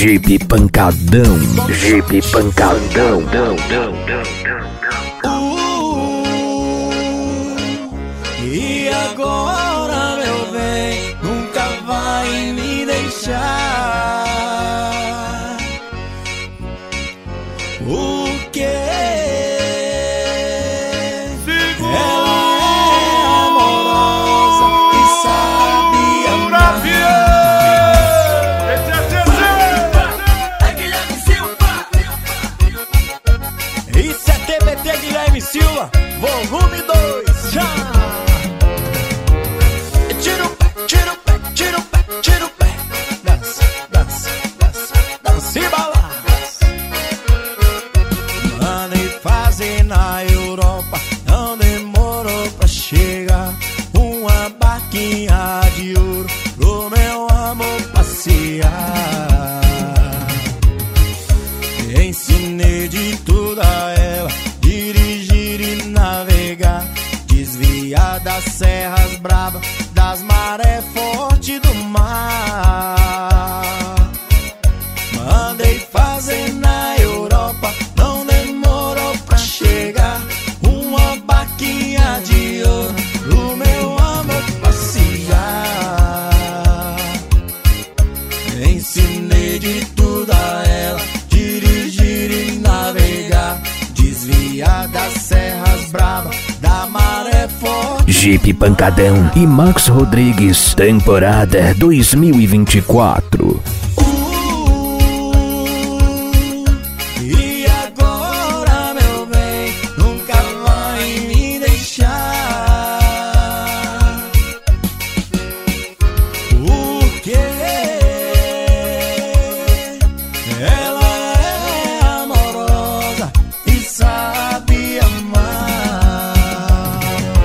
Jeep Pancadão, Jeep Pancadão. E agora, meu bem, nunca vai me deixar. O que? Ela é amorosa e sabe amar. Isso é TBT Guilherme Silva, volume 2. Já! Tira o pé, tira o pé, tira o pé, tira o pé. Dança, dança, dança, dança e balança. Mandei fazer na Europa, não demorou pra chegar. Uma barquinha de ouro pro meu amor passear. Ensinei de tudo a ela, dirigir e navegar, desviar das serras bravas, das marés fortes do mar. Mandei fazer na Europa, não demorou pra chegar. Uma barquinha de ouro pro meu amor passear. Ensinei de tudo a ela, dirigir e navegar, desviar das serras bravas, da maré forte. Jeep Pancadão e Max Rodrigues, temporada 2024. E agora, meu bem, nunca vai me deixar. Porque ela é amorosa e sabe amar.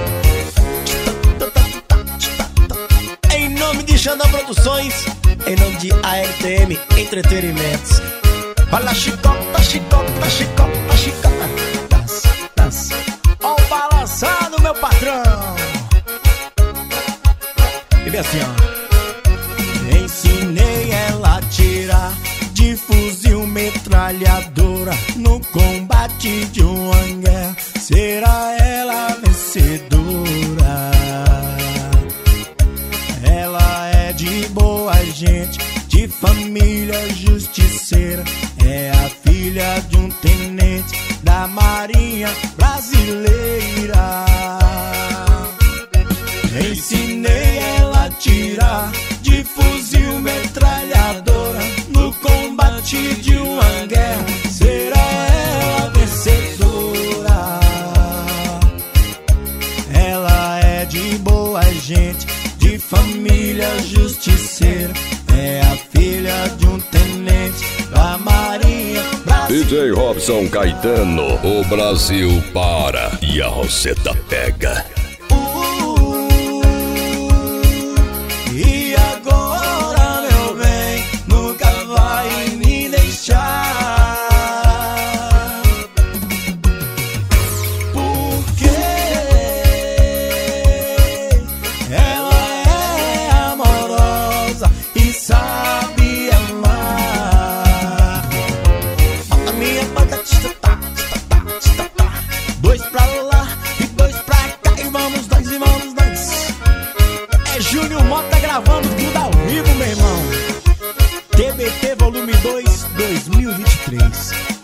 Em nome de Xandão Produções, em nome de ARTM Entretenimentos. Olha a chicota, chicota, chicota, chicota. Dança, dança. Ó o balançado, meu patrão. E vem assim, ó. Ensinei ela a tirar de fuzil metralhadora no combate de uma guerra. Será ela a vencedora? Ela é de boa gente, de família justiceira. É a filha de um tenente da Marinha Brasileira. Ensinei ela a tirar de fuzil metralhadora no combate de uma guerra. Será ela a vencedora? Ela é de boa gente, de família justiceira. É a filha de um tenente da Marinha Brasileira. DJ Robson Caetano, o Brasil para e a Roseta pega. E agora, meu bem, nunca vai me deixar. Porque ela é amorosa e sabe amar. Bota minha banda, dois pra lá e dois pra cá. E vamos nós, e vamos nós. É Júnior Mota gravando tudo ao vivo, meu irmão. TBT volume 2, 2023.